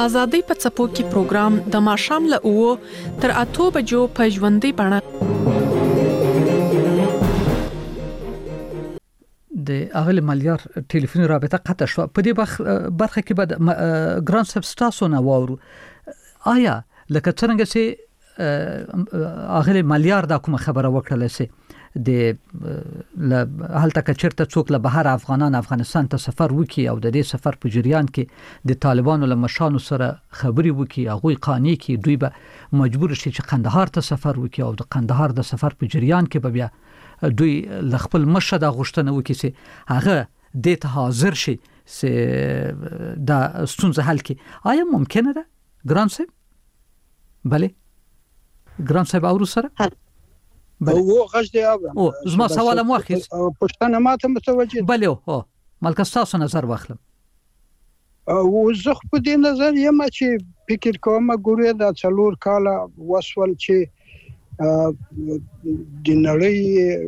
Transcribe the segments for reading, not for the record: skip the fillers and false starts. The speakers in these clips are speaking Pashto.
ازادي په څپو کې پروګرام د ماښام له 9 تر 8 بجو په ژوندۍ بڼه د اغل مالیار ټلیفوني رابطه قطع شو. په دې برخه کې بعد ګران سبستاسو نه وورو آیا لکه څنګه چې اغل مالیار دا کوم خبره وکړه سي د هلته کچرته څوک له بهر افغانستان ته سفر وکي او د دې سفر په جریان کې د طالبانو له مشانو سره خبري وکي هغه قانوني کې دوی به مجبور شي چې قندهار ته سفر وکي او د قندهار د سفر په جریان کې به بیا دوی ل خپل مشه د غشتنه وکي سي هغه د ته حاضر شي سي دا ستونزه حل کی. آیا ممکنه ده ګران صاحب؟ بله ګران صاحب اورو سره او غږ دی او زما سوال مو اخیس پښتنه ماته متوجه بله او ملک تاسو نظر واخلم او زه په دې نظر یم چې فکر کوم ګوره دا 4 کاله وسول چې د نړۍ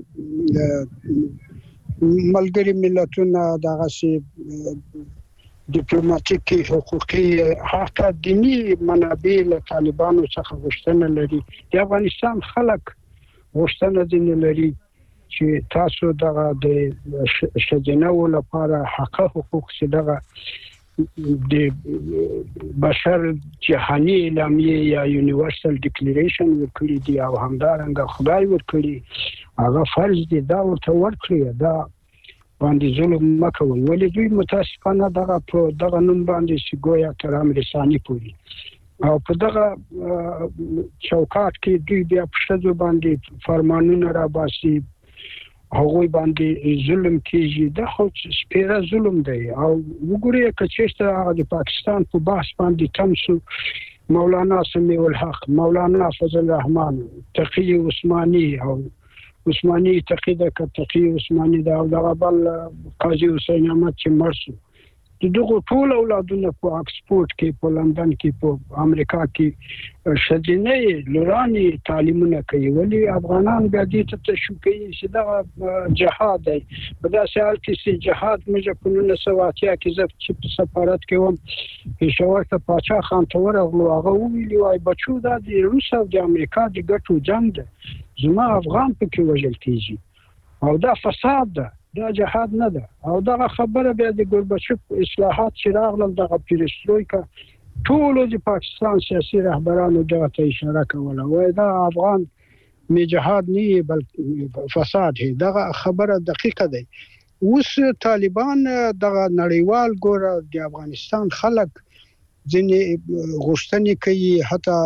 ملګری ملتونه دغه سي ډیپلوماټیکي حقوقي حتی دینی منابع له طالبانو څخه غوښتنه لري. د افغانستان خلک غوښتنه دي لري چې تاسو دغه د شجنو لپاره حق حقوق چې دغه د بشر جهاني اعلامیه یا یونیورسل ډیکلیریشن ورکړي دي او همدارنګه خدای ورکړي هغه فرض دي دا ورته ورکړي دا باندې ظلم مکوي. ولې دوی متاسفانه دغه نوم باندې سیګویا تر امریکایي پوری او په دغه چوکاټ کې دوی بیا په شذو باندې فرمانونه را باسي هغه باندې ظلم کیږي. دا خو سپیره ظلم دی او وګورئ چې د پاکستان په بحث باندې تمسو مولانا سمیع الحق، مولانا فضل الرحمن، تقی عثماني او عثماني تقی عثماني دا او دغه بل قاضي حسین احمد چې مرسو دغه ټول اولادونه په اکسفورد کې په لندن کې په امریکا کې شجنه لوراني تعلیمونه کوي. ولی افغانان بیا دې ته شو کوي چې دا جهاد دی. په داسې حال کې چې جهاد موږ په 1980 کې چې سفارت کې وم پېښور ته پاچا خان ته ورغلو هغه ویلي وای بچو دا د روس او د امریکا د ګټو جنگ دی زما افغان پکې وژل کیږي او دا فساد ده دا جهاد نه ده. او دا خبره بیا د ګورباچوف اصلاحات چې راغلل دغه پیرسترویکا ټول د پاکستان سیاسي رهبرانو دغه ته اشاره کوله وای دا افغان می جهاد نه بلکې فساد هي. دغه خبره دقیقه ده. اوس طالبان دغه نړیوال ګوره د افغانستان خلک ځنې غوښتنې کوي حتی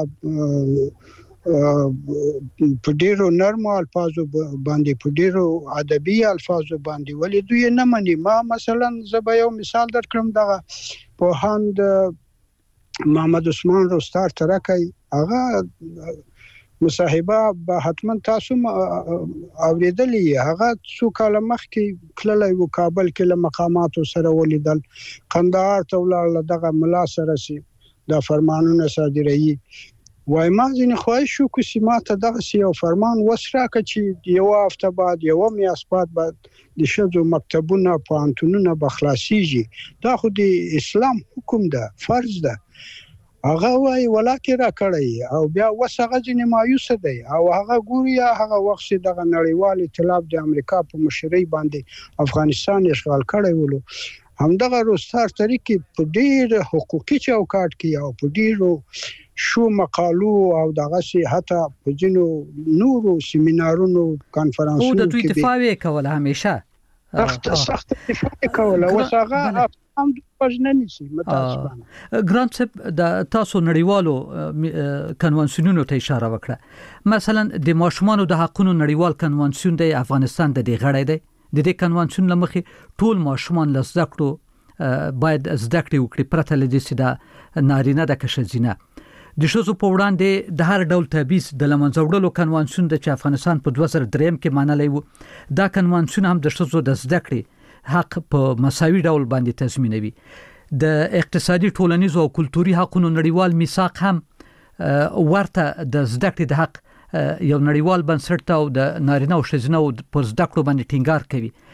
په ډیرو نرمو الفاظو باندې په ډیرو ادبي الفاظو باندې ولې دوی نه مني. ما مثلا زه یو مثال درکړم دغه په هند محمد عثمان روستار ترکای هغه مصاحبه به حتما تاسو اوریدلې هغه څو کاله مخکې کله و کابل کې له مقاماتو سره ولیدل قندهار ته ولاړ دغه ملا سره سي دا فرمانونه صادروي وای ما ځینې خواهش شو چې سیماته دغه یو فرمان وسراکه چې یو هفته بعد یو میاشت بعد د شذو مکتبونه پوهنتونونه بخلاصيږي. دا خو د اسلام حکم ده فرض ده. هغه وای ولاکه را کړی او بیا وسغه ځینې مایوس دی او هغه ګوري هغه وخت دغه نړیوال ائتلاف د امریکا په مشرۍ باندې افغانستان اشغال کړی ولو همدغه روستار طریقې په ډیر حقوقي چوکاټ کې او په ډیرو شو مقالو او دغه سي حتی په جنو نورو سیمینارونو کانفرنسونو کې د دوی دفاع وکول همیشه سخت دفاع کوله وسغه هم پښننی شي متاسفانه. ګرانټ صاحب د تاسو نړیوالو کنوانسیونونو ته اشاره وکړه. مثلا د ماشومانو د حقوقو نړیوال کنوانسیون د افغانستان د دې غړی دی. د دې کنوانسیون لمخې ټول ماشومان له زده کړو باید زده کړې وکړي پرته له دې چې د نارینه د کشزینه د شوزو په وړاندې د هر ډول تبعیض د لمنځه وړلو کنوانسیون د افغانستان په 2003 کې منلې و. دا کنوانسیون هم د شوزو د زده کړې حق په مساوي ډول باندې تضمینوي. د اقتصادي ټولنیز او کلتوري حقوقو نړیوال میثاق هم ورته د زده کړې د حق یو نړیوال بنسټ او د نارینه او ښځینه په زده کړو باندې ټینګار کوي.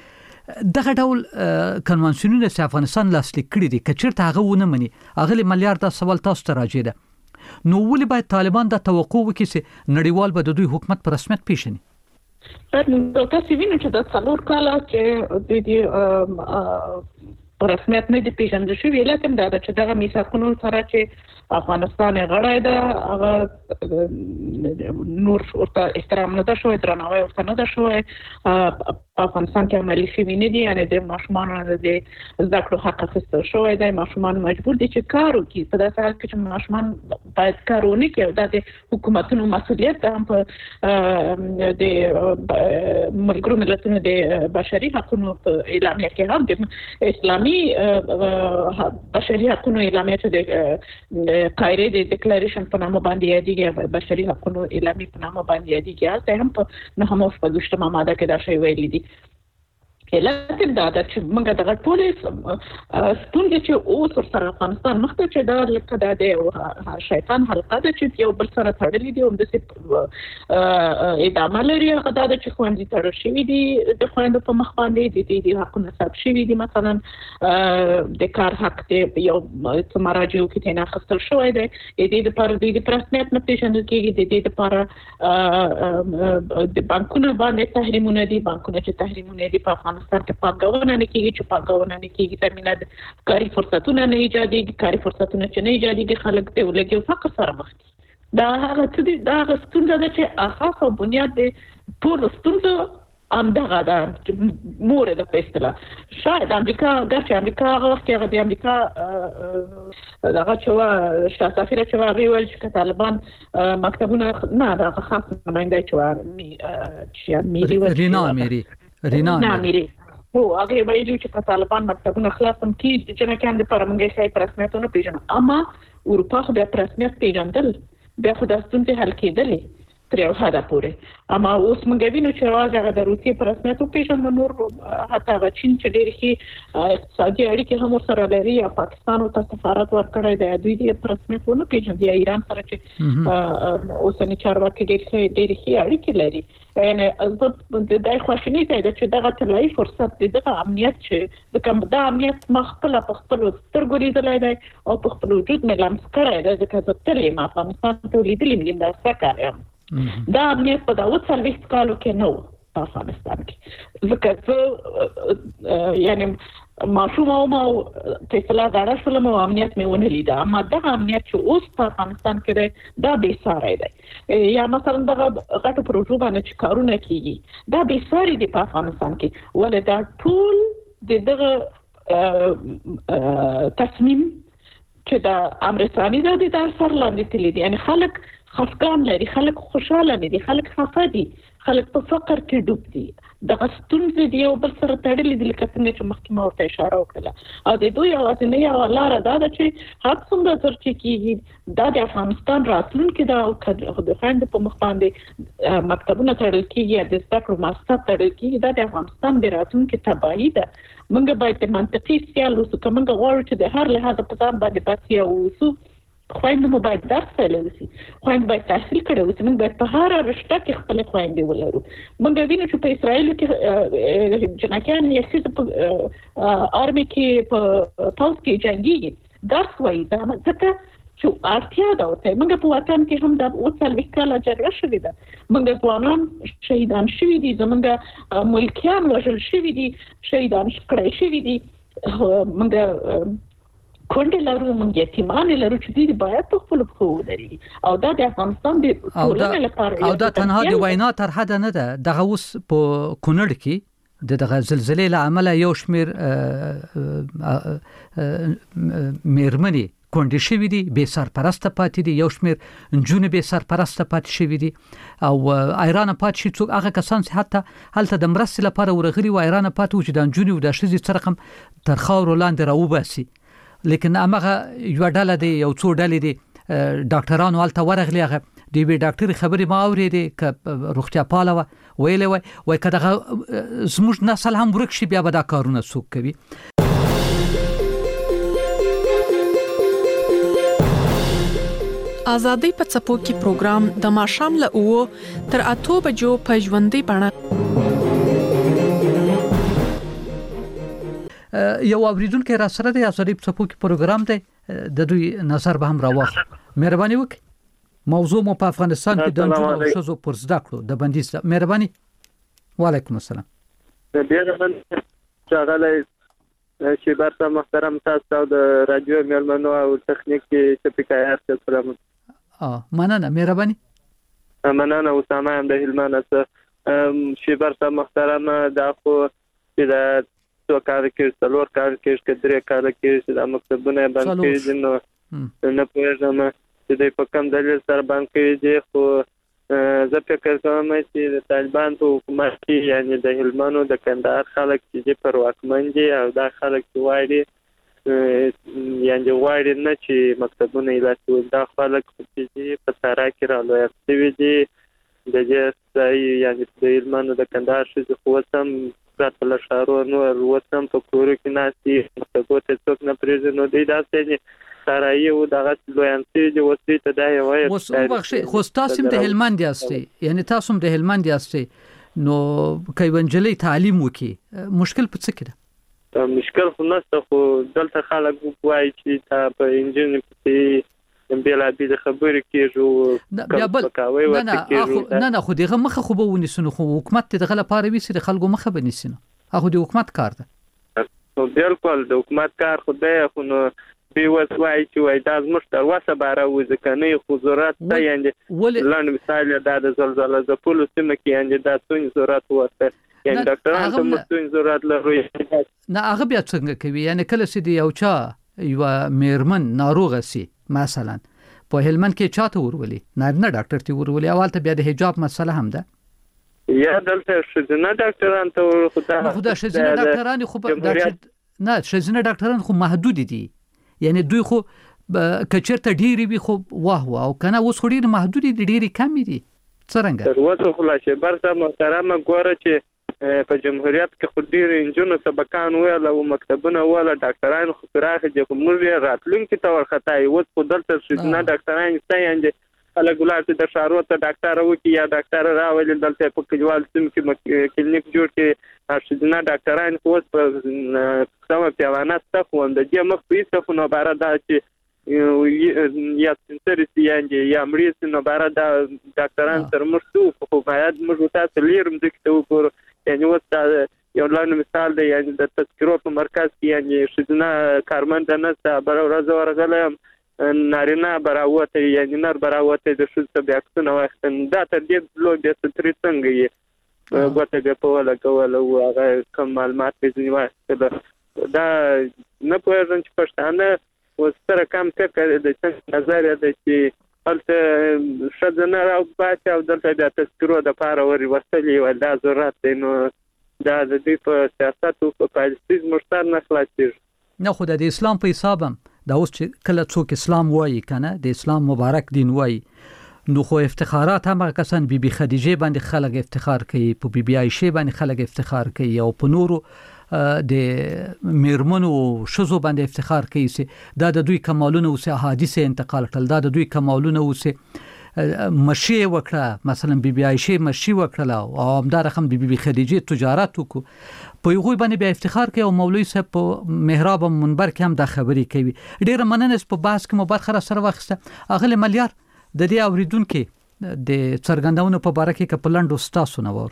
دغه ډول کنوانسیونونه چې افغانستان لاسلیک کړي دي کچیرته هغه ونه مني اغلی ملیار دا سوال تاسو ته راځي ده نو ولې باید طالبان د توقع وکړي چې نړیوال به د دوی حکومت په رسمیت پیژني تاسو وینئ چې د څلور کاله چې د دې په رسمیت نه دي پیژندل شوي لکه دا چې دغه میثاقونو سره چې افغانستان غړی ده هغه نور ورته احترام نه ده شوی درناوی ورته نه ده شوی افغانستان کې عملي شوي نه دي یعنې د ماشومانو د زده کړو حق اخیستل شوی دی ماشومان مجبور دي چې کار وکړي په داسې حال کې چې ماشومان باید کار ونه کړي او دا د حکومتونو مسؤلیت ده هم په د ملګرو ملتونو د بشري حقونو په اعلامیه کې هم د اسلامي بشري حقونو اعلامیه چې د قاهره د ډیکلریشن په نامه باندې یادېږي بشري حقوقو اعلامیه په نامه باندې یادېږي هغه هم په 9 ماده کې دا شی ویل دي لکه دا چې موږ دغه ټولې ستونزې چې اوس ورسره افغانستان مخ ته چې دا لکه دا د شیطان حلقه ده چې یو بل سره تړلې دي همداسې ادامه لري هغه دا چې ښوونځي تړل شوي دي د خویندو په مخ باندې د دې حقونه ثبت شوي دي مثلا د کار حق دی یو څه مراجعو کې ترې اخیستل شوی دی د دې لپاره د رسمیت نه پېژندل کېږي د دې لپاره د بانکونو باندې تحریمونه دي بانکونه چې تحریمونه دي په افغانستان کې پانګونه نه کېږي چې پانګونه نه کېږي ترمینه د کاري فرصتونه نه ایجادېږي کاري فرصتونه چې نه ایجادېږي خلک د ولګي او فقر سره مخ دي دا هغه څه دي دا هغه ستونزه ده چې اساس او بنیاد د ټولو ستونزو همدغه ده مور ده په اصطلاح شاید امریکا ګرچې امریکا هغه وخت کې هغه د امریکا دغه چې شاه سفیره چې هغې ویل چې که طالبان مکتبونه نه دغه خاص نماینده چې رینا میری هو هغه وایي چې په طالبان مکتبونه خلاصم کې چې نه کاندي پر موږ شي پر رسمیتونه پیژنو اما اروپا خو د رسمیت پیژندل بیا خو د ستونزې حل کېدلې تر یو حده پورې اما اوس موږ وینو چې راځي د روسیې پر رسمیت پیژنو نور حتی د چین چې ډېر ښه اقتصادي اړیکې هم سره لري یا پاکستان او سفارت ورکړی دی دوی د پر رسمیت ونه پیژني یا ایران سره چې اوسنی چارواکي ډېر ښه اړیکې لري یعنی د دای خواشینی دی چې دغه طلایي فرصت دغه امنیت چې د کوم د امنیت مخکله په خپل سترګو لیدلای دی او په خپل وجود مې لمس کړی دی ځکه زه تلې ما افغانستان ته لیدلې مې دا څه کار دا امنیت په داوود سرویس کالو کې نو په افغانستان کې ځکه یعنی ماشوم او فیصله غاړه شولم او امنیت مې ونه لیده اما دغه امنیت چې اوس په افغانستان کې دی دا بې ساری دی یا مثلا دغه غټو پروژو باندې چې کارونه کیږي دا بې ساری دي په افغانستان کې ولې دا ټول د دغه تصمیم چې د امرستاني د اثر لاندې تللی دي یعنی خلک خفګان لري خلک خوشاله نه دي خلک خفه دي خلک په فقر کې ډوب دي دغه ستونزې دی یو بل سره تړلې دي لکه څنګه چې مخکې ما ورته اشاره وکړه او د دوی یوازینۍ یوه لاره دا ده چې هر څومره زر چې کېږي دا د افغانستان راتلونکې ده او د خویندو په مخ باندې مکتبونه تړل کېږي یا د زده کړو ماسټر تړل کېږي دا د افغانستان د راتلونکې تباهي ده موږ باید د منطقي سیال اوسو که موږ غواړو چې د هر لحاظه په ځان باندې بسیا واوسو خویندو مو باید درس ویلی اوسي خویندو باید تحصیل کړی اوسي موږ باید په هره رشته کې خپلې خویندې ولرو موږ وینو چې په اسرائیلو کې جنکیان یا ښځې په آرمي کې په پوځ کې جنګېږي درس وایي دا ځکه چې اړتیا ده ورته موږ په وطن کې هم د 40 کاله جګړه شوې ده موږ ځوانان شهیدان شوي دي زموږ ملکیان وژل شوي دي شهیدان کړی شوي دي موږ کونډې لرو موږ یتیمان لرو چې دوی باید په خپلو پښو ودرېږي او دا د افغانستان د ټولنې لپاره او دا تنها د وینا تر حده نه ده دغه اوس په کونړ کې دغه زلزلې له امله یو شمېر مېرمنې کونډې شوي دي بې سرپرسته پاتې دي یو شمېر نجونې بې سرپرسته پاتې شوي دي او ایرانه پاتې شي څوک هغه کسان چې حتی هلته د مرستې لپاره ورغلي و ایرانه پاتې و چې د نجونې او د ښځې څه رقم تر خاورو لاندې راوباسي لیکن هغه یو ډله دی یو څو ډلې دي ډاکټرانو هلته ورغلي هغه د یوې ډاکټرې خبرې ما اورېدې که روغتیا پاله وه ویلې وای که دغه زموږ نسل هم ورک شي بیا به دا کارونه څوک کوي ازادي په څپو کې پروګرام د ماښام له 9 تر 8 بجو په ژوندۍ بڼه یو اوریدونکو را سره د ازریب څپو کې پروګرام دی د دوی نظر به هم راوخ مهرباني وکړئ موضوع مو په افغانستان کې د نجونو او ښځو پر زده کړو د بندیز مهرباني وعلیکم السلام ډیر من شغله چې برته محترم تاسو د رادیو مېلمنو او تخنیک کې شفقایت سلام مننه مهرباني مننه اسامه هم د هلمند څخه چې برته محترم د خو چې د څو کار کې څلور کار کې درې کار کې د مکتبونه باندې جنو نه پوهیږم چې د په کوم دلیل سره باندې دي خو زه فکر کوم چې د طالبان په حکومت کې یعنی د هلمند د کندهار خلک چې پر واکمن دي او دا خلک چې وایي یعنی وایي نه چې مکتبونه ایلاتو دا خلک چې په سارا کې راځي دي د دې ځای یعنی د هلمند د کندهار چې خو سم په لشارو نو وروتم په کور کې ناسي مکتبو ته څوک نه پریږدي نو دی دا څنګه سارایو دغه لویانسي د وسې ته دا یو اوس وبخښي خو تاسو د هلمند یاستئ یعنی تاسو د هلمند یاستئ نو کایونجلي تعلیم وکي مشکل په څه کې ده مشکل خو نشته خو دلته خلک وایي چې تا په انجن په بلا بي د خبرې کېږي نه خو دغه مخه خو به ونیسنو خو حکومت دغه لپاره ویسي د خلکو مخه بنیسنو هغه د حکومت کار ده نو بالکل د حکومت کار خو دی خو نو به وسوای چې وای دا زموږ تر وسه باره وځکنه خو ضرورت ده یعنی لاندې مثال د زلزلې د پولیس سیمه کې یعنی دا څنګه ضرورت وته یعنی ډاکټرانو ته مستون ضرورت لري نه هغه بیا څنګه کوي یعنی کله چې دی یو چا یو میرمن ناروغه سي مثلا په هلمند کې چاته ورولي نه ډاکټر ته ورولي اول ته بیا د حجاب مسله هم ده یا دلته شزنه ډاکټران ته خدا شزنه ډاکټران خو نه شزنه ډاکټران خو محدود دي یعنی دوی خو کچرته ډیری وي خو واه او کنه اوس خو ډیر محدود دي ډیری کم دي څنګه تر خلاصه برته محترمه ګوره چې په جمهوریت کې خو ډیر انجونو سبقان ویل او مکتبونه ولا ډاکټران خو راغلي چې موږ راتلونکي ته ورخته اوس په دلته شنه ډاکټران ستاینده الګولات د شارو ته ډاکټر وکي یا ډاکټر راولي دلته په کلیوال سیم کې کلینیک جوړ کې شنه ډاکټران خو په سم پیوانه ستاسو د دې مخ په څه نو بار دا چې یا سنترسي یا مریض نو بار دا ډاکټران تر مرسو خو باید موږ تاسو لیرم دکته وګورو یعنی وستا یو لاندې مثال دی یعنی د تذکرو په مرکز کې یعنی شدنه کارمند نه صبر ورځ ورغلم نارینه براوته یعنی نر براوته د شوزه بیا څنګه وختن دا تر دې لو د ستري څنګه یې غوته به په ولا کول او هغه کوم معلومات دې واسطه دا نه پوهېږم چې پښتانه وستره کم څه د څنګه نظر دی چې البته شدنه راو باچ او دلته د تذکرو د پاره وري وسلې ول دا ضرورت دی نو دا د دې په سیاست او په پالیسي مشتر نه خلاصيږي نه خو د اسلام په حسابم دا اوس چې کله څوک اسلام وایي کنه د اسلام مبارک دین وایي نو خو افتخارات هم کسان بی خدیجه باندې خلک افتخار کوي په بی عائشه باندې خلک افتخار کوي او په نورو د میرمنو شزو باندې افتخار کوي چې دا د دوی کمالونه او احادیث انتقال کړل دا د دوی کمالونه او مشي وکړه مثلا بی عائشه مشي وکړه او همدار رقم بی خدیجه تجارت وکړه په یو باندې به افتخار کوي او مولوی صاحب په محراب منبر کې هم دا خبرې کوي ډیره مننه په بحث کې مبارک سره واخسته اغله ملیار د دې اوریدونکو د څرګندونو په اړه کې کپلند استاسو نور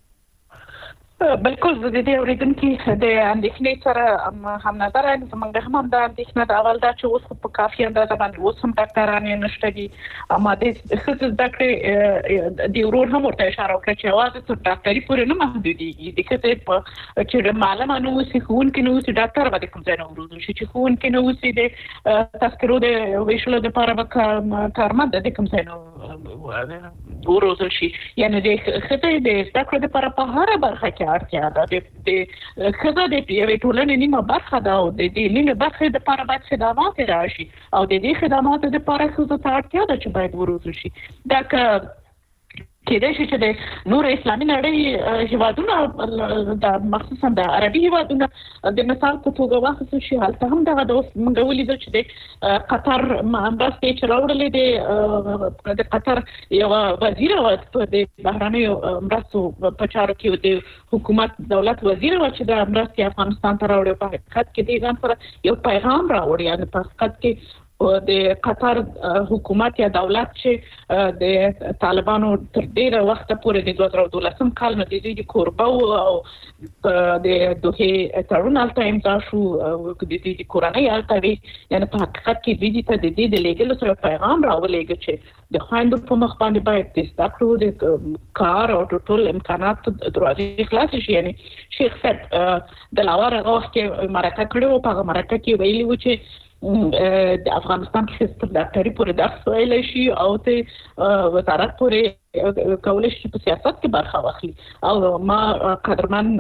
بالکل د دې اوریدونکو د اندېښنې سره هم نظر زمونږ هم د اندېښنې د اول دا چې اوس په کافي اندازه باندې اوس هم ډاکټران نشته دي اما د خصوص ډاکټر د ورور هم ورته اشاره وکړه چې واده تر ډاکټري پورې نه محدودېږي د کته په چې معلومه نو اوس خون کې نو اوس ډاکټر باندې کوم ځای نه ورول شي چې خون کې نو اوس د تذکرو د ویشلو د لپاره کارمند د کوم ځای نه ورول شي یعنی د خته د ډاکټر لپاره په هر برخه کې اړتیا ده د خزه د یوې ټولنې نیمه برخه ده او د دې نیمه برخه د لپاره باید خدمات راشي او د دې خدماتو لپاره خزه ته اړتیا ده چې باید وروزو شي دا که کېدای شي چې د نور اسلامي نړۍ هیوادونه د مخصوصا د عربي هیوادونه د مثال په توګه واخیستل شي. هلته هم دغه د موږ ولیدل چې د قطر مرستې چې راوړلې د قطر یو وزیر و د بهرنیو مرستو په چارو کې د حکومت دولت وزیر و چې د مرستې افغانستان ته راوړي. په حقیقت کې د ځان سره یو پیغام راوړي، یعنې په حقیقت کې د قطر حکومت یا دولت چې د طالبانو تر ډیره وخت پورې د 2012 کال نه د دې کوربه او د دوه تړون الته امضا شو د دې کورنۍ الته وی، یعنی په حقیقت کې د دې ته د دې لګلو سره پیغام راولېږي چې د خويندو په مخ باندې باید د ستاسو د کار او ټول امکانات دروازې خلاص شي. یعنی شیخ صاحب د لاور هغه وخت کې مرکه کړو، په هغه مرکه کې ویلي و چې د افغانستان کې ستر ډاکټري پورې درس ویلی شي او ته وزارت پورې کولی شي په سیاست کې برخه واخلي. او ما قدرمن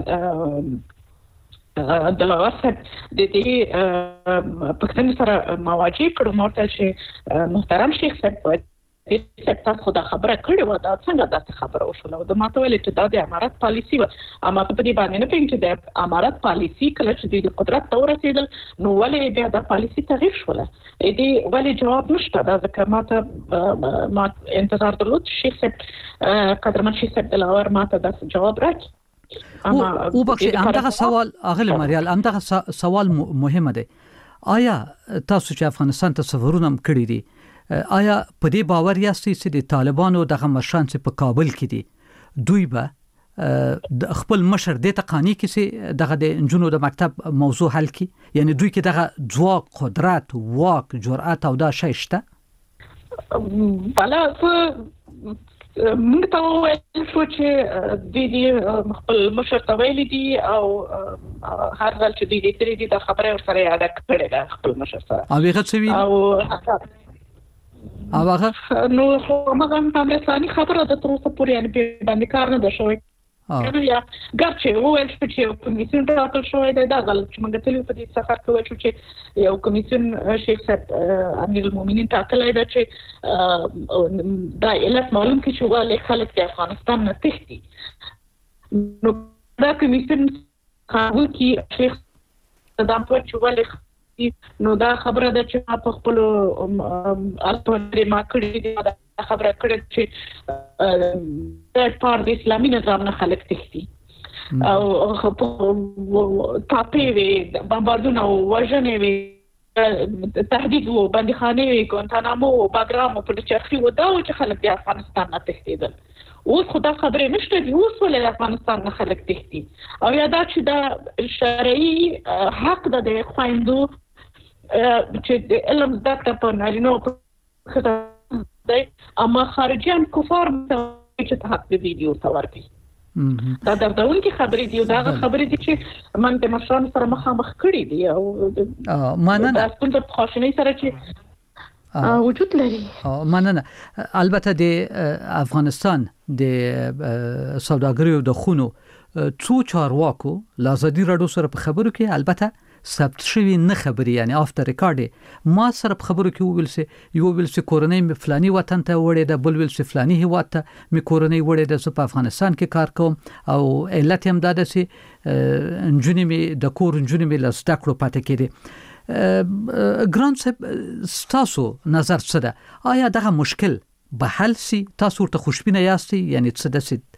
د لواسط د دې پښتنې سره مواجه کړو، ما ورته چې محترم شیخ صاحب تاسو دا خبره کړې و، دا څنګه دا خبره وشوله؟ د ماته ویل چې دا د امارات پالیسی و. اما په دې باندې نه پېږم چې د امارات پالیسی کله چې د قدرت ته ورسېدل نو ولې بیا د پالیسی تغییر شوله؟ دې ولې جواب نشته. دا ځکه ما انتظار درلود شیخ صاحب قدرمن شیخ صاحب دلاور ماته دا جواب راکړي. او بخشي همدغه سوال اغلی مریال، همدغه سوال مهمه دی. آیا تاسو چې افغانستان ته سفرونه کړی دي، آیا په دې باور یاستئ چې د طالبانو دغه مشران چې په کابل کې دي دوی به د خپل مشر د تقانی کې چې دغه د انجونو د مکتب موضوع حل کړي؟ یعنی دوی کې دغه ځواک، قدرت، واک، جرأت او دا شی شته؟ بلا موږ ته وویل شو چې دوی خپل مشر ته ویلي دي او هر ځل چې دوی لیدلي دي دا خبره ورسره یاده کړې ده خپل مشر سره. او هغه څه ویلي؟ او هغه نو هغه هم امریکایي خبره ده تر اوسه پورې یعنی باندې کار نه ده شوی. یا ګرچې وویل شو چې یو کمیسیون ټاکل شوی دی. دا غلط چې موږ تلو په دې سفر کې ویل شو چې یو کمیسیون شیخ صاحب امیر المؤمنین ټاکلی ده چې دا علت معلوم کړي چې ولې خلک د افغانستان نه تښتي. نو دا کمیسیون قبول کړي شیخ صدام په چې ولې نو دا خبره ده چې په خپل الټوری ما کړی دی. دا خبره کړې چې د پاره د اسلامي نظام نه خلک تښتي او تاپې وي، بمباردونه او وژنې وي، تهدید و، بندیخانې وي، ګوانتانامو و، باګرام و، پلچرخي و، دا و چې خلک د افغانستان نه تښتېدل. اوس خو دا خبرې نشته دي. اوس ولې د افغانستان نه خلک تښتي؟ او یا دا چې دا شرعي حق ده د خویندو چې د علم زده کړه په نارینه او ښځه دی، اما خارجیان کفار چې حق د دې ورته ورکوي. دا دردونکې خبرې دي او دا خبرې دي چې من د مشرانو سره مخامخ کړي دي او مننه دا ستونزه په خواشینۍ سره چې وجود لري. مننه. البته د افغانستان د سوداګریو د خونو څو چارواکو لازدی راډیو سره په خبرو کې البته ثبت شوی نه خبري، یعنی آفتر ریکارډ ما سره په خبرو کې یو ویل سي کورنۍ می فلاني وطن ته وړې ده، بل ویل سي فلاني هیواد ته می کورنۍ وړې ده، زه په افغانستان کې کار کوم او علت هم دا ده چې انجونی می د کور انجونی می لاسته کړو پاتې کېده. ګران صاحب تاسو نظر څه ده؟ آیا دغه مشکل به حل سي؟ تاسو ورته خوشبینه یاستئ؟ یعنی څه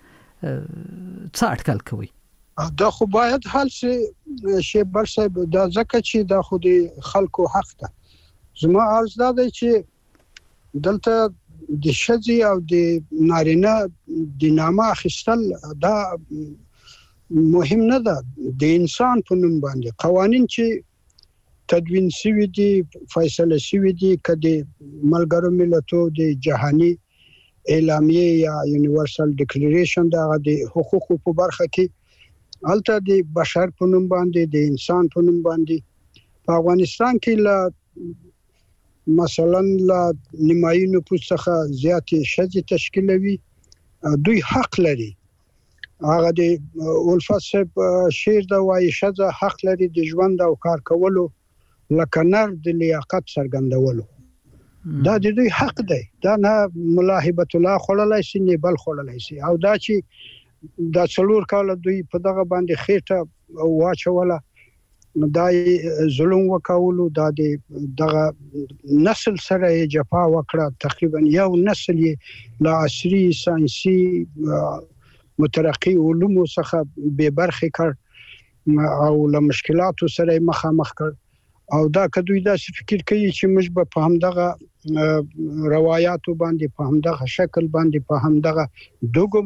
اټکل کوي؟ دا خو باید حل شي شیبر صاحب، دا ځکه چې دا خو د خلکو حق ده. زما عرض دا دی چې دلته د شذي او د نارینه د نامه اخیستل دا مهم نه ده. د انسان په نوم باندې قوانين چې تدوین شوي دي، فیصله شوي دي، کدي ملګرو ملتونو د جهاني اعلامیه یا یونیورسل ډیکلیریشن دا د حقوقو په برخه کې الته د بشر په نوم باندې د انسان په نوم باندې په افغانستان کې لا مثلا لا نیمایي نفوس څخه زیاتې شذي تشکیلوي. دوی حق لري. هغه د ولفت صاحب شعر دا وايي شذا حق لري د ژوند او کار کولو لکه نر د لیاقت څرګندولو. دا د دوی حق دی، دا نه ملا هبت الله خړلای شي نه بل خړلای شي. او دا چې دا څلور کال دوی په دغه باندې خېټه واچوله، دا ظلم وکولو، دا دغه نسل سره جفا وکړه. تقریبا یو نسل لا عصري ساينسي مترقي علومو څخه به برخه کړ او له مشکلاتو سره مخامخ کړ. او دا کدوې دا فکر کوي چې موږ په همدغه روایتو باندې په همدغه شکل باندې په همدغه دوګم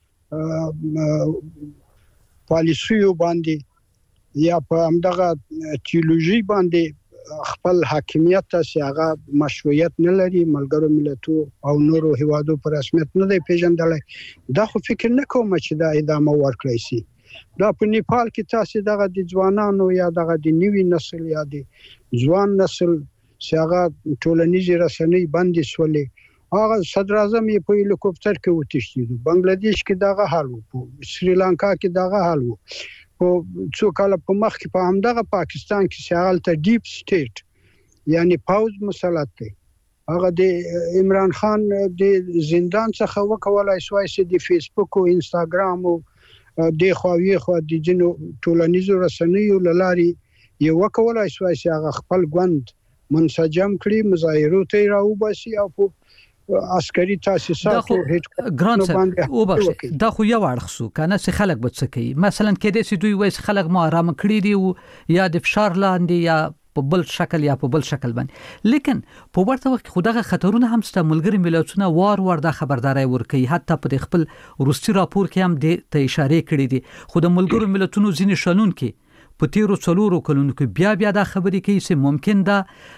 پالیسیو باندې یا په همدغه تیولوژي باندې خپل حاکمیت تاسو هغه مشروعیت نه لري، ملګرو ملتونو او نورو هیوادو پر رسمیت نه دی پیژندلای. دا خو فکر نه کوم چې دا ادامه ورکړي شي. دا په نیپال کې تاسو دغه د ځوانانو یا دغه د نوي نسل یا د ځوان نسل چې هغه ټولنیزې رسنۍ بندې شولې، هغه صدر اعظم یې په هلیکوپټر کې وتښتید. بنگلاديش کې دغه حال وو، سریلانکا کې دغه حال وو، په څو کال په مخ کې په همدغه پاکستان کې شغال ته ډیپ سټیټ یعنی پاوز مسلط دی. هغه د عمران خان د زندان څخه وکولای شوی چې د فیسبوک او انستګرام او د خووی خو د جنو ټولنیزو رسنیو لاري یو وکولای شوی چې هغه خپل ګوند منسجم کړي، مظاهرو ته راوباسي او په عسکري تاسیساتو هیڅ ګرانټ او بخښه. دا خو یو اړخسو کنه چې خلک بڅ کوي. مثلا کې دې دوی وایي خلک مو آرام کړی دی یا د فشار لاندې یا په بل شکل یا په بل شکل باندې. لیکن په ورته وخت خدغه خطرونه هم ست ملګری ملتونه وار د خبرداري ورکي. حتی په خپل روسي راپور کې هم د اشاره کړې دي. خو د ملګرو ملتونو ځینې شنون کې په تیرو څلورو کلونو کې بیا دا خبرې کوي چې ممکن ده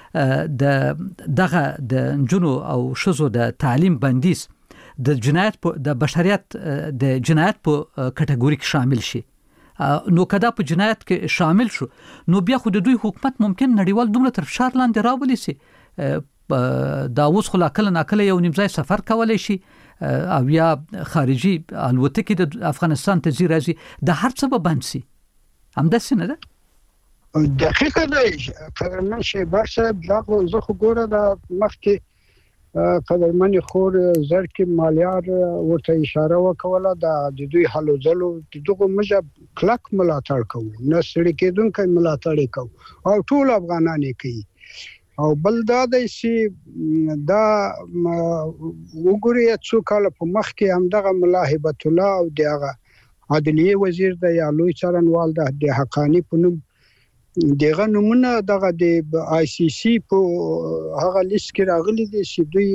د جنو او شزو د تعلیم بندیز د جنایت د بشریت د جنایت په کټګوري کې شامل شي. نو کدا په جنایت کې شامل شو نو بیا خو د دوی حکومت ممکن نړیوال دومره تر فشار لاندې راولي سي. دا اوس خلا کله ناکله یو نیمځای سفر کولای شي او یا خارجي الوتکې د افغانستان ته زی راځي، د هر څه به بند سي. همداسې نه ده؟ دقیقه دی. قدرمن شهباز صاحب دا زه خو ګوره د مخکې قدرمن خور زرکې مالیار ورته اشاره وکوله، د دوی حلو ځلو دغه مجب کلک ملاتړ کوو، نه سړی کېدونکي ملاتړ کوو او ټول افغانان کوي. او بل دا دی چې دا وګورئ څو کال په مخ کې همدغه ملا هبت الله او دغه عدلیه وزیر د یا لوی څارنوال د حقانی په نوم دغه نمونه دغه د آی سی سی په هغه لیست کې راغلي دي چې دوی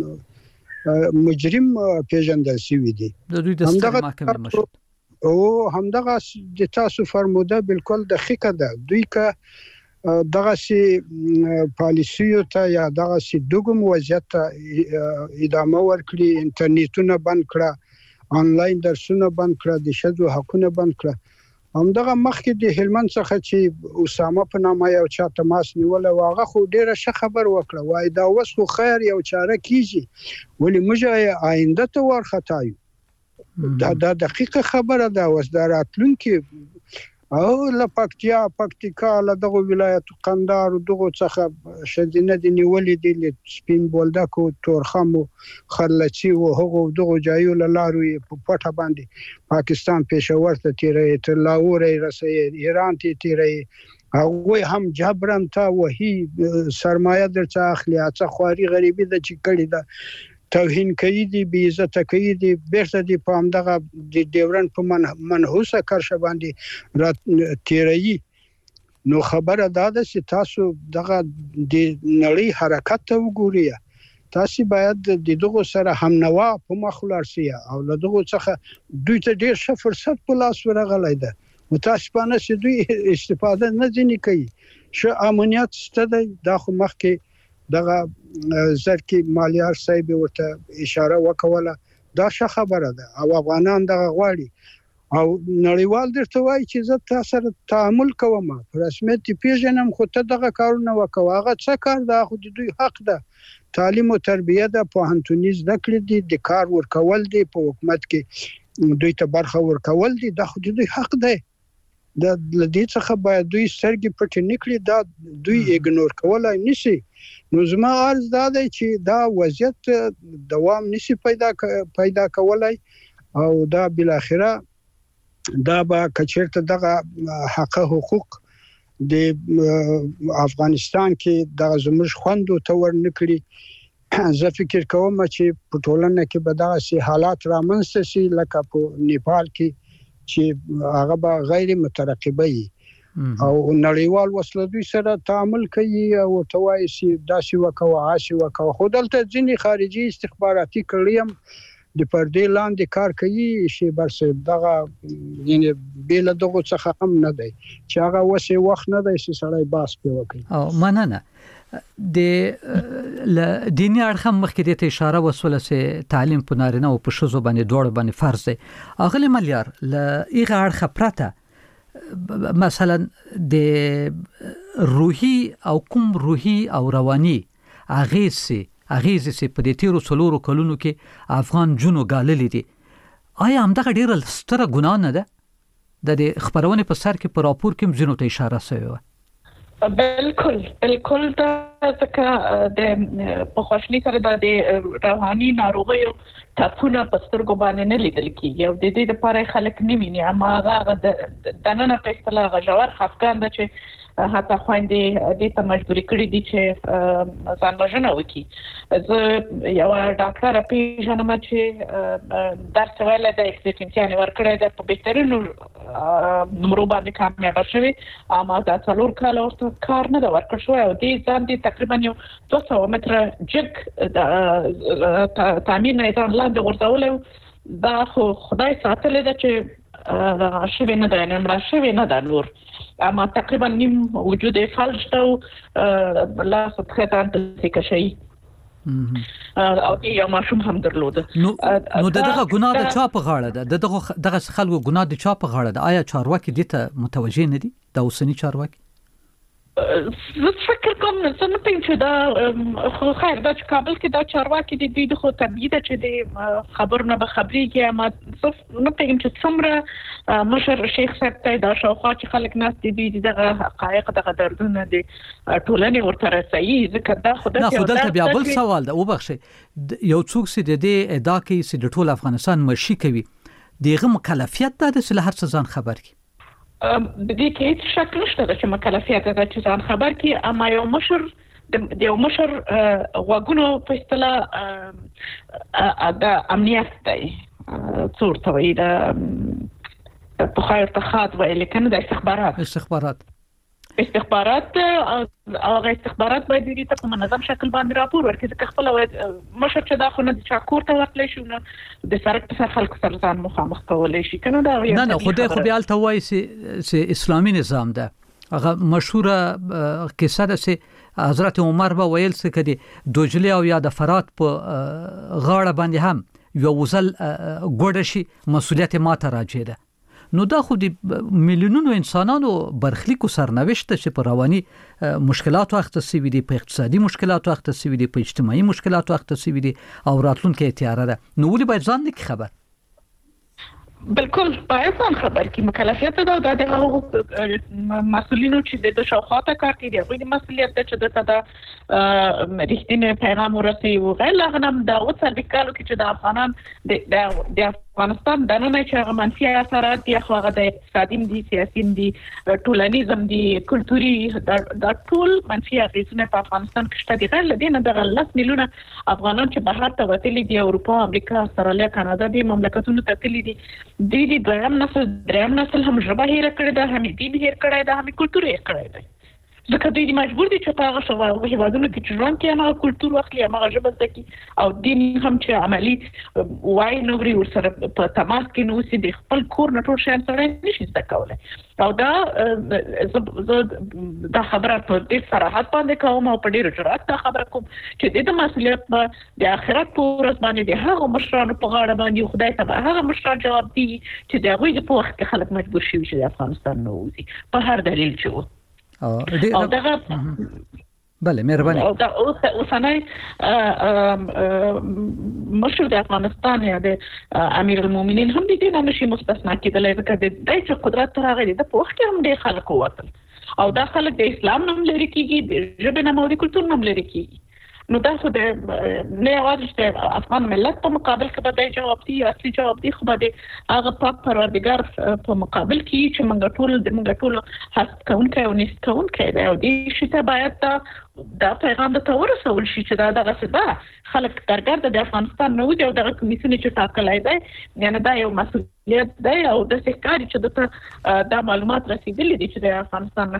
مجرم پیژندل شوی دي. همدغه محکمه او همدغه د تاسو فرموده بالکل دقیقه ده. دوی که دغه سي پالیسیو ته یا دغه سي دوګم وضعیت ادامه ورکړي، انټرنیټونه بند کړه، آنلاین درسونه بند کړه، د شذو حقونه بند کړه. همدغه مخکې د هلمند څخه چې اسامه په نامه یو چا تماس نیول واغه خو ډیره ښه خبر وکړه، وای دا وس خو خیر یو چاره کیږي، ولی موږ آینده ته ورختایو. دا دقیقه خبره ده. وس دا راتلونکي او پکتیکا له دغه ولایت قندار دغه څخه شدینه د نیولې دي سپین بولدک او تورخم او خرلچی او هغه دغه جایو لارو په پټه باندې پاکستان پېښور ته تیرې تر لاهور رسې ایران ته تیرې هغه هم جبران ته وਹੀ سرمایه درڅ اخلي اڅه خواري غریبي د چکړې ده توهین کوي دي بی عزت کوي دي بیرته دي په همدغه د ډیورن په منحوسه کرشه باندې تیري. نو خبره دا ده چې تاسو دغه د نړۍ حرکت ته وګورئ، تاسو باید د دغه سره هم نوا په مخلارسي او له دغه څخه دوی ته ډیر ښه فرصت په لاس ورغلی ده. متاسفانه چې دوی استفاده نه ځنی کوي. ش امنیت ستده دا خو مخکې دغه زرکی مالیار صاحب ورته اشاره وکوله، دا ښه خبره ده او افغانان دغه غواړي او نړیوال درته وایي چې زه تاسو سره تعامل کوم، په رسمیت پیژنم، خو ته دغه کارونه وکوه. هغه څه کار ده؟ خو د دوی حق ده. تعلیم او تربیه ده، پوهنتوني زده کړې دي، د کار ورکول دي، په حکومت کې دوی ته برخه ورکول دي، دا خو د دوی حق دی. د دې څخه باید دوی سترګې پټې نکړي، دا دوی ایګنور کولای نشي. نو زما عرض دا دی چې دا وضعیت دوام نشي پیدا کولای او دا بل اخره دا به کچرته دغه حق حقوق د افغانستان کې د زموږ خوندو تور نکړي. زه فکر کوم چې په ټولنه کې به دغه حالات رامنځته شي لکه په نیپال کې چې هغه به غیر مترقبه وي او نړیوال وسلوي سره تعامل کوي او توای سي داسې وکوا عاشي وکوا. خو دلته ځینې خارجي استخباراتي کړیم د پردې لاندې کار کوي شي برسه دغه یعنی بیل دغه څخه هم نه دی چې هغه وسه وخت نه دی چې سړی باس پیو کوي. او مننه د دینی اړخ مخکې ته اشاره وسوله چې تعلیم په نارینه او په ښځو باندې دوړ باندې فرض دی. اغلی ملیار ل ایغه اړخ پرته مثلا د روحي او کوم روحي او رواني اغیز سي په دې تیرو څلورو کلونو کې افغان جنو غاللې دي. آیا همدغه ډیره ستره ګناه نه ده د خبرونه په سر کې په راپور کې جنو ته اشاره شوی؟ بالکل دا ځکه د په خوشني سره د روحاني ناروغیو تاسونه په سترګو باندې نه لیدل کیږي او د دې لپاره خلک نه ویني. اما هغه د نن په اصطلاح غژور خفقان ده چې حتی خويندې دې ته مجبورې کړې دي چې ځان وژنه وکړي. زه یو ډاکټر پیژنم چې درس ویل د اکسیټنسیان ورکړی د په بهترینو نمرو باندې کامیاب شوی، اما دا څلور کال ورته کار نه دا ورکړ شو او دې ځان دې تقریبا یو 200 متر جګ تامین نه ځان لاندې ورځول. دا خو خدای ساتلی ده چې شوی نه ده، نمړه شوی نه ده نور، اما تقریبا نیم وجود فلج ته لا فتخان تلسیکشی او یو ماشوم هم درلوده. نو دغه ګناه د چا په غاړه ده؟ دغه خلکو ګناه د چا په غاړه ده؟ آیا چارواکي دې ته متوجه نه دي د اوسنی چارواکي؟ زه فکر کوم چې نه پېم چې دا خو خیر دا چې کابل کې دا چارواکي دي دوی خو طبيعي ده چې د خبرونه به خبريږي، اما نه پېم چې څومره مشر شیخ صاحب ته دا شاوخوا چې خلک ناس دي دغه حقایق دغه دردونه دي ټولنې ورته رسېږي. ځکه دا خو دلته بیا بل سوال ده، وبخښئ یو څوک چې د دې ادعا کوي چې د ټول افغانستان مشي کوي دغه مکلفیت ده چې له هر څه ځان خبر کړي؟ د دې کې هیڅ شک نشته چې مکلفیت ده چې ځان خبر کړي، اما یو مشر غوږونو په اصطلاح د امنیت دی څورته وي د په خیر تخات ویل کنه د استخبارات او استخبارات باید دې ته په منظم شکل باندې راپور ورکړي. ځکه خپل مشر چې دا خو نه د چاکور ته ورتلی شو نه د سرک په سر خلکو سره ځان مخامخ کولی شي کنه. دا نه خو بیا الته وایي چې اسلامي نظام ده. هغه مشهوره کیسه ده چې حضرت عمر به ویل چې کدي دوجلی او یا د فرات په غاړه باندې هم یو وزل ګوډه شي مسؤلیت ماته راځي ده. نو دا خو د میلیونونو انسانانو برخلیکو سرنوشت چې په رواني مشکلاتو اخته سوي دي، په اقتصادي مشکلاتو اخته سوي دي، په اجتماعي مشکلاتو اخته سوي دي او راتلونکي تیاره ده. نو ولې باید ځان نه خبر؟ بالکل باید ځان خبر کی مکلفیت ده د مسؤلینو چې د شاوخواته کار کوي دغه د مسؤلیت ده چې د رښتینی پیغام ورسوي او غیر لغنم د وڅر وکالو کې چې د افغانان د افغانستان د نن چې هغه منفي اثرات دي، خو هغه د اقتصادي دي، سیاسي دي، ټولنیزم دي، کلتوري د ټول منفي اغیزونه په افغانستان کې شته دي. غیر لدینه د 10 میلیونه افغانان چې بهر ته وتلي دي، اروپا، امریکا، استرالیا، کاناډا دي مملکتونو ته تللي دي. د دریم نسل هم ژبه هېره کړې ده، هم دین هېر کړی ده، هم کلتور هېر کړی دی. ځکه دوی مجبور دي چې په هغه هیوادونو کې چې ژوند کوي هغه کلتور واخلي، هغه ژبه زده کړي او دین هم چې عملي وایي نو وري ورسره په تماس کې نو اوسي د خپل کور نه ټول شیان سره نشي زده کولی. او دا خبره په ډېر صراحت باندې کوم او په ډېر جرأت دا خبره کوم چې د مسؤلیت د آخرت په ورځ باندې د هغو مشرانو په غاړه باندې خدای ته به هغه مشران جواب دي چې د هغوی په وخت کې خلک مجبور شوي چې د افغانستان نه وځي په هر دلیل چې و. او دغه بله مهرباني. او دا اوسنۍ مشر د افغانستان یا د امیر المؤمنین هم د دې نه نشي مستثنا کېدلای ځکه د دې قدرت تر هغه د په وخت کې هم د خلکو وتل او دا خلک د اسلام نوم لري کېږي د ژبې نوم او د کلتور نوم لري کېږي. نو دا خو د نه یوازې د افغان ملت په مقابل کې به د جواب دی اصلي جواب دی خو به د هغه پاک پروردګار په مقابل کې چې موږ ټول هڅه کوونکي او نیست کوونکي دی او دې شي ته باید دا پیغام د تورسول شي چې دا دغه څه ده خلک درګرد د افغانستان نو دی او دغه کمیسیون چې ټاکلای دی یعنی دا یو مسؤلیت دی او د ښکاری چې د معلومات رسیدلې دي چې د افغانستان